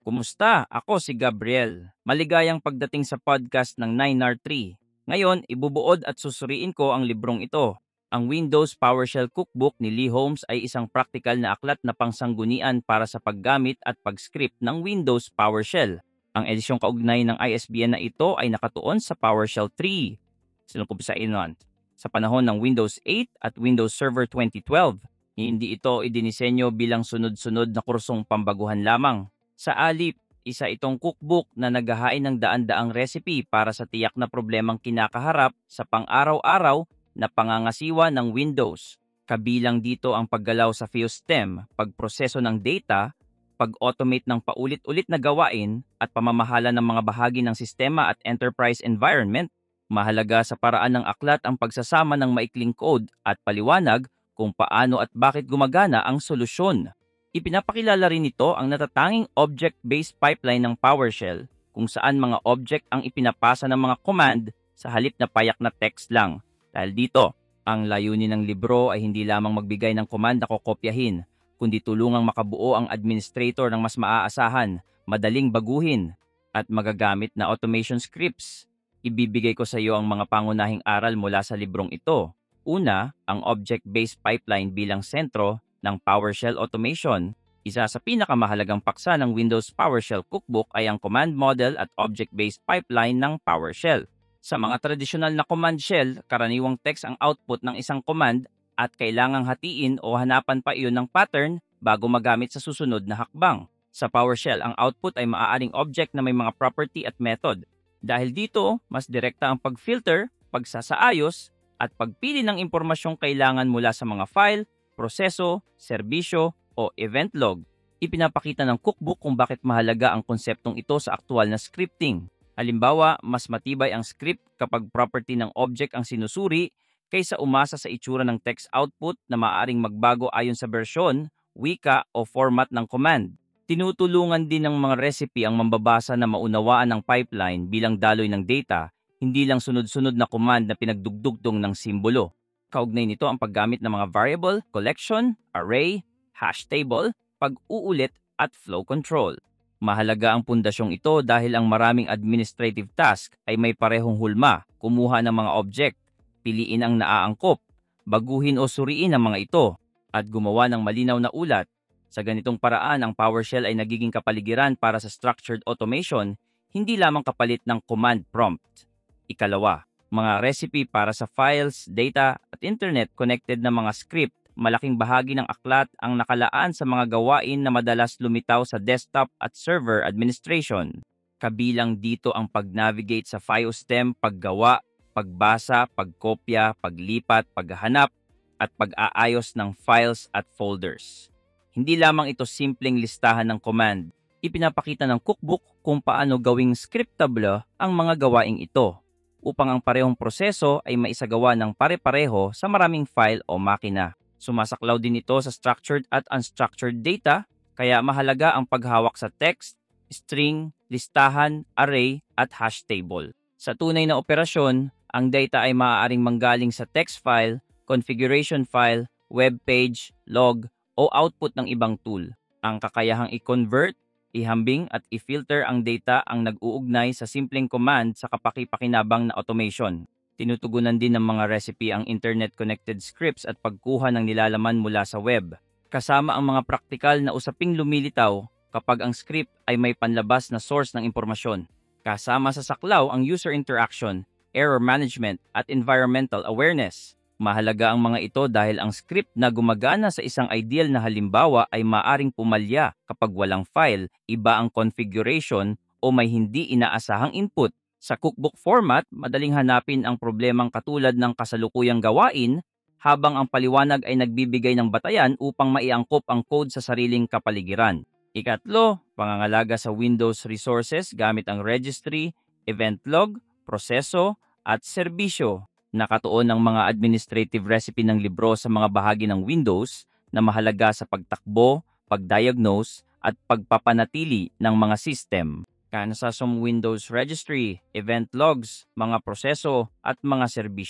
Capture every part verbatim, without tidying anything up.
Kumusta? Ako si Gabriel. Maligayang pagdating sa podcast ng nine R three. Ngayon, ibubuod at susuriin ko ang librong ito. Ang Windows PowerShell Cookbook ni Lee Holmes ay isang praktikal na aklat na pangsanggunian para sa paggamit at pag-script ng Windows PowerShell. Ang edisyong kaugnay ng I S B N na ito ay nakatuon sa PowerShell three. Sinungkumpisain nun. Sa panahon ng Windows eight at Windows Server twenty twelve, hindi ito idinisenyo bilang sunod-sunod na kursong pambaguhan lamang. Sa alip, isa itong cookbook na naghahain ng daan-daang recipe para sa tiyak na problemang kinakaharap sa pang-araw-araw na pangangasiwa ng Windows. Kabilang dito ang paggalaw sa FuseStem, pagproseso ng data, pag-automate ng paulit-ulit na gawain at pamamahala ng mga bahagi ng sistema at enterprise environment. Mahalaga sa paraan ng aklat ang pagsasama ng maikling code at paliwanag kung paano at bakit gumagana ang solusyon. Ipinapakilala rin nito ang natatanging object-based pipeline ng PowerShell kung saan mga object ang ipinapasa ng mga command sa halip na payak na text lang. Dahil dito, ang layunin ng libro ay hindi lamang magbigay ng command na kokopyahin, kundi tulungang makabuo ang administrator ng mas maaasahan, madaling baguhin, at magagamit na automation scripts. Ibibigay ko sa iyo ang mga pangunahing aral mula sa librong ito. Una, ang object-based pipeline bilang sentro ng PowerShell automation. Isa sa pinakamahalagang paksa ng Windows PowerShell Cookbook ay ang command model at object-based pipeline ng PowerShell. Sa mga tradisyonal na command shell, karaniwang text ang output ng isang command at kailangang hatiin o hanapan pa iyon ng pattern bago magamit sa susunod na hakbang. Sa PowerShell, ang output ay maaaring object na may mga property at method. Dahil dito, mas direkta ang pag-filter, pagsasaayos, at pagpili ng impormasyong kailangan mula sa mga file, proseso, serbisyo, o event log. Ipinapakita ng cookbook kung bakit mahalaga ang konseptong ito sa aktual na scripting. Halimbawa, mas matibay ang script kapag property ng object ang sinusuri kaysa umasa sa itsura ng text output na maaaring magbago ayon sa bersyon, wika, o format ng command. Tinutulungan din ng mga recipe ang mambabasa na maunawaan ng pipeline bilang daloy ng data, hindi lang sunod-sunod na command na pinagdugdugtong ng simbolo. Kaugnay nito ang paggamit ng mga variable, collection, array, hash table, pag-uulit at flow control. Mahalaga ang pundasyong ito dahil ang maraming administrative task ay may parehong hulma, kumuha ng mga object, piliin ang naaangkop, baguhin o suriin ang mga ito, at gumawa ng malinaw na ulat. Sa ganitong paraan, ang PowerShell ay nagiging kapaligiran para sa structured automation, hindi lamang kapalit ng command prompt. Ikalawa, mga recipe para sa files, data, at internet-connected na mga script. Malaking bahagi ng aklat ang nakalaan sa mga gawain na madalas lumitaw sa desktop at server administration. Kabilang dito ang pag-navigate sa FuseStem, paggawa, pagbasa, pagkopya, paglipat, paghahanap, at pag-aayos ng files at folders. Hindi lamang ito simpleng listahan ng command. Ipinapakita ng cookbook kung paano gawing scriptable ang mga gawaing ito, upang ang parehong proseso ay maisagawa ng pare-pareho sa maraming file o makina. Sumasaklaw din ito sa structured at unstructured data, kaya mahalaga ang paghawak sa text, string, listahan, array, at hash table. Sa tunay na operasyon, ang data ay maaaring manggaling sa text file, configuration file, web page, log, o output ng ibang tool. Ang kakayahang i-convert, ihambing at i-filter ang data ang nag-uugnay sa simpleng command sa kapaki-pakinabang na automation. Tinutugunan din ng mga recipe ang internet-connected scripts at pagkuha ng nilalaman mula sa web. Kasama ang mga praktikal na usaping lumilitaw kapag ang script ay may panlabas na source ng impormasyon. Kasama sa saklaw ang user interaction, error management at environmental awareness. Mahalaga ang mga ito dahil ang script na gumagana sa isang ideal na halimbawa ay maaring pumalya kapag walang file, iba ang configuration o may hindi inaasahang input. Sa cookbook format, madaling hanapin ang problemang katulad ng kasalukuyang gawain habang ang paliwanag ay nagbibigay ng batayan upang maiangkop ang code sa sariling kapaligiran. Ikatlo, pangangalaga sa Windows resources gamit ang registry, event log, proseso, at serbisyo. Nakatuon ang mga administrative recipe ng libro sa mga bahagi ng Windows na mahalaga sa pagtakbo, pagdiagnose, at pagpapanatili ng mga system. Kanasasong Windows registry, event logs, mga proseso, at mga serbisyo.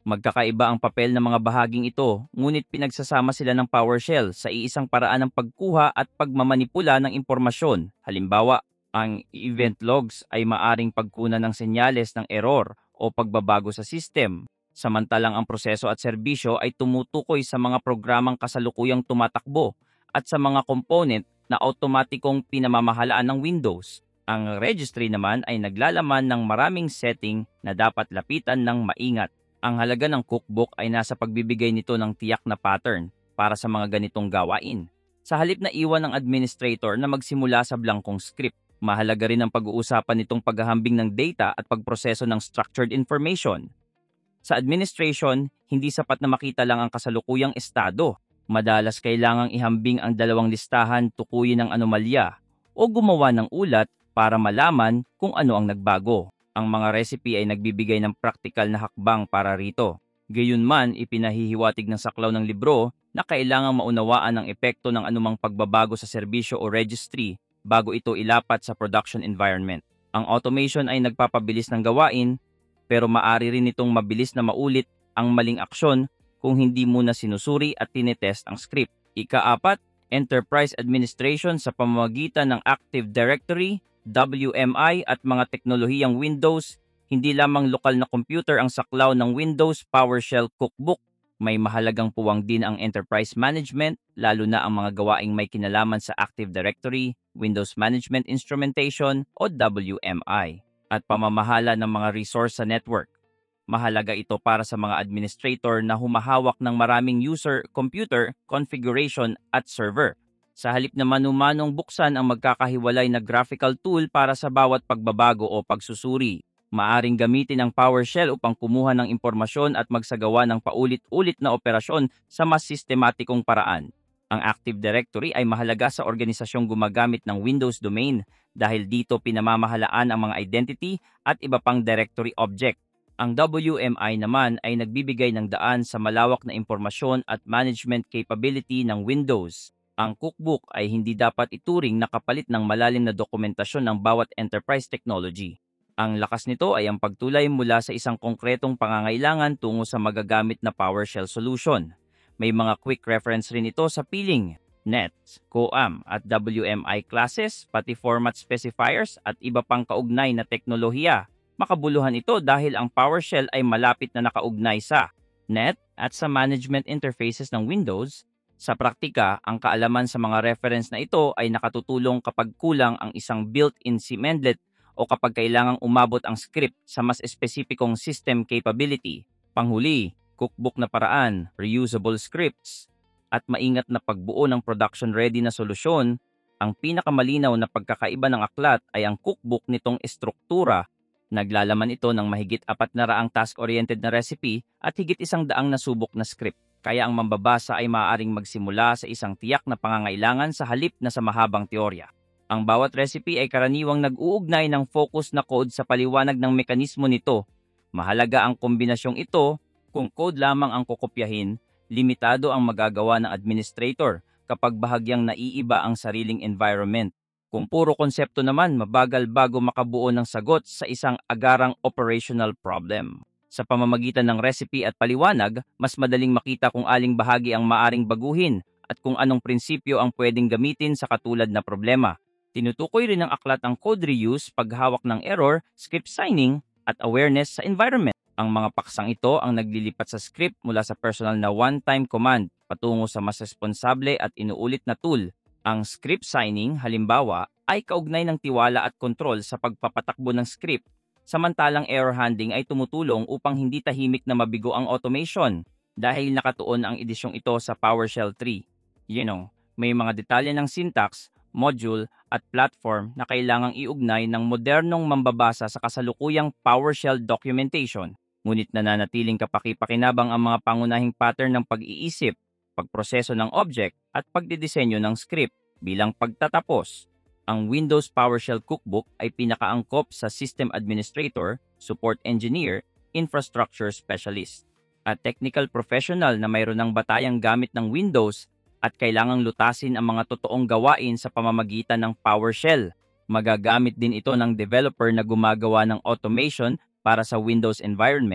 Magkakaiba ang papel ng mga bahaging ito, ngunit pinagsasama sila ng PowerShell sa iisang paraan ng pagkuha at pagmamanipula ng impormasyon. Halimbawa, ang event logs ay maaring pagkunan ng senyales ng error o pagbabago sa system, samantalang ang proseso at serbisyo ay tumutukoy sa mga programang kasalukuyang tumatakbo at sa mga component na automatikong pinamamahalaan ng Windows. Ang registry naman ay naglalaman ng maraming setting na dapat lapitan ng maingat. Ang halaga ng cookbook ay nasa pagbibigay nito ng tiyak na pattern para sa mga ganitong gawain. Sa halip na iwan ng administrator na magsimula sa blankong script, mahalaga rin ang pag-uusapan nitong paghahambing ng data at pagproseso ng structured information. Sa administration, hindi sapat na makita lang ang kasalukuyang estado. Madalas kailangang ihambing ang dalawang listahan, tukuyin ang anomalya, o gumawa ng ulat para malaman kung ano ang nagbago. Ang mga recipe ay nagbibigay ng praktikal na hakbang para rito. Gayunman, ipinahihiwatig ng saklaw ng libro na kailangang maunawaan ang epekto ng anumang pagbabago sa serbisyo o registry bago ito ilapat sa production environment. Ang automation ay nagpapabilis ng gawain, pero maari rin itong mabilis na maulit ang maling aksyon kung hindi muna sinusuri at tinetest ang script. Ikaapat, enterprise administration sa pamamagitan ng Active Directory, W M I at mga teknolohiyang Windows. Hindi lamang lokal na computer ang saklaw ng Windows PowerShell Cookbook. May mahalagang puwang din ang enterprise management, lalo na ang mga gawaing may kinalaman sa Active Directory, Windows Management Instrumentation o W M I, at pamamahala ng mga resource sa network. Mahalaga ito para sa mga administrator na humahawak ng maraming user, computer, configuration at server. Sa halip na manumanong buksan ang magkakahiwalay na graphical tool para sa bawat pagbabago o pagsusuri, maaring gamitin ang PowerShell upang kumuha ng impormasyon at magsagawa ng paulit-ulit na operasyon sa mas sistematikong paraan. Ang Active Directory ay mahalaga sa organisasyong gumagamit ng Windows domain dahil dito pinamamahalaan ang mga identity at iba pang directory object. Ang W M I naman ay nagbibigay ng daan sa malawak na impormasyon at management capability ng Windows. Ang cookbook ay hindi dapat ituring na kapalit ng malalim na dokumentasyon ng bawat enterprise technology. Ang lakas nito ay ang pagtulay mula sa isang konkretong pangangailangan tungo sa magagamit na PowerShell solution. May mga quick reference rin ito sa piling, net, COAM at W M I classes, pati format specifiers at iba pang kaugnay na teknolohiya. Makabuluhan ito dahil ang PowerShell ay malapit na nakaugnay sa net at sa management interfaces ng Windows. Sa praktika, ang kaalaman sa mga reference na ito ay nakatutulong kapag kulang ang isang built-in cmdlet o kapag kailangang umabot ang script sa mas espesipikong system capability. Panghuli, cookbook na paraan, reusable scripts, at maingat na pagbuo ng production-ready na solusyon. Ang pinakamalinaw na pagkakaiba ng aklat ay ang cookbook nitong estruktura. Naglalaman ito ng mahigit apat na raang task-oriented na recipe at higit isang daang nasubok na script. Kaya ang mambabasa ay maaaring magsimula sa isang tiyak na pangangailangan sa halip na sa mahabang teorya. Ang bawat recipe ay karaniwang nag-uugnay ng focus na code sa paliwanag ng mekanismo nito. Mahalaga ang kombinasyong ito. Kung code lamang ang kokopyahin, limitado ang magagawa ng administrator kapag bahagyang naiiba ang sariling environment. Kung puro konsepto naman, mabagal bago makabuo ng sagot sa isang agarang operational problem. Sa pamamagitan ng recipe at paliwanag, mas madaling makita kung aling bahagi ang maaring baguhin at kung anong prinsipyo ang pwedeng gamitin sa katulad na problema. Tinutukoy rin ng aklat ang code reuse, paghawak ng error, script signing, at awareness sa environment. Ang mga paksang ito ang naglilipat sa script mula sa personal na one-time command patungo sa mas responsable at inuulit na tool. Ang script signing, halimbawa, ay kaugnay ng tiwala at kontrol sa pagpapatakbo ng script. Samantalang error handling ay tumutulong upang hindi tahimik na mabigo ang automation dahil nakatuon ang edisyong ito sa PowerShell three. You know, may mga detalye ng syntax, module at platform na kailangang iugnay ng modernong mambabasa sa kasalukuyang PowerShell documentation. Ngunit nananatiling kapaki-pakinabang ang mga pangunahing pattern ng pag-iisip, pagproseso ng object at pagdidisenyo ng script. Bilang pagtatapos, ang Windows PowerShell Cookbook ay pinakaangkop sa System Administrator, Support Engineer, Infrastructure Specialist, at Technical Professional na mayroon ng batayang gamit ng Windows at kailangang lutasin ang mga totoong gawain sa pamamagitan ng PowerShell. Magagamit din ito ng developer na gumagawa ng automation para sa Windows environment,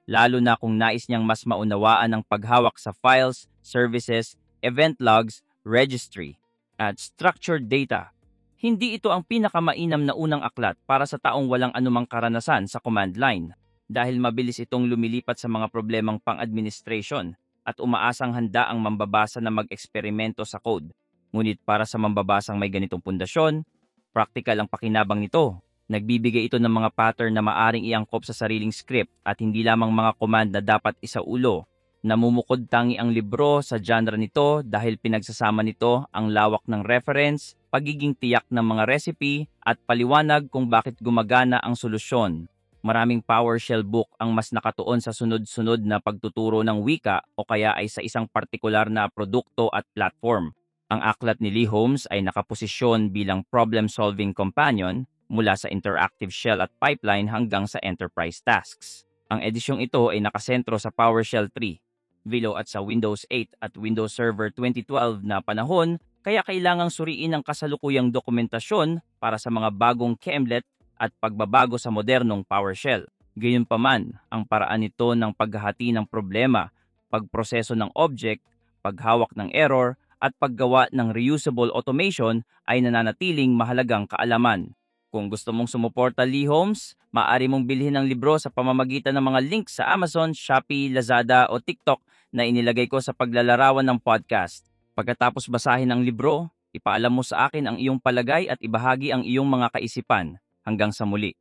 lalo na kung nais niyang mas maunawaan ang paghawak sa files, services, event logs, registry, at structured data. Hindi ito ang pinakamainam na unang aklat para sa taong walang anumang karanasan sa command line dahil mabilis itong lumilipat sa mga problemang pang-administration at umaasang handa ang mambabasa na mag-eksperimento sa code. Ngunit para sa mambabasang may ganitong pundasyon, practical ang pakinabang nito. Nagbibigay ito ng mga pattern na maaring iangkop sa sariling script at hindi lamang mga command na dapat isaulo. Namumukod tangi ang libro sa genre nito dahil pinagsasama nito ang lawak ng reference, pagiging tiyak ng mga recipe, at paliwanag kung bakit gumagana ang solusyon. Maraming PowerShell book ang mas nakatuon sa sunod-sunod na pagtuturo ng wika o kaya ay sa isang partikular na produkto at platform. Ang aklat ni Lee Holmes ay nakaposisyon bilang problem-solving companion mula sa interactive shell at pipeline hanggang sa enterprise tasks. Ang edisyong ito ay nakasentro sa PowerShell three, Vilo at sa Windows eight at Windows Server twenty twelve na panahon, kaya kailangang suriin ang kasalukuyang dokumentasyon para sa mga bagong kemlet at pagbabago sa modernong PowerShell. Gayunpaman, ang paraan nito ng paghahati ng problema, pagproseso ng object, paghawak ng error, at paggawa ng reusable automation ay nananatiling mahalagang kaalaman. Kung gusto mong sumuporta Lee Holmes, maaari mong bilhin ang libro sa pamamagitan ng mga links sa Amazon, Shopee, Lazada o TikTok na inilagay ko sa paglalarawan ng podcast. Pagkatapos basahin ang libro, ipaalam mo sa akin ang iyong palagay at ibahagi ang iyong mga kaisipan. Hanggang sa muli.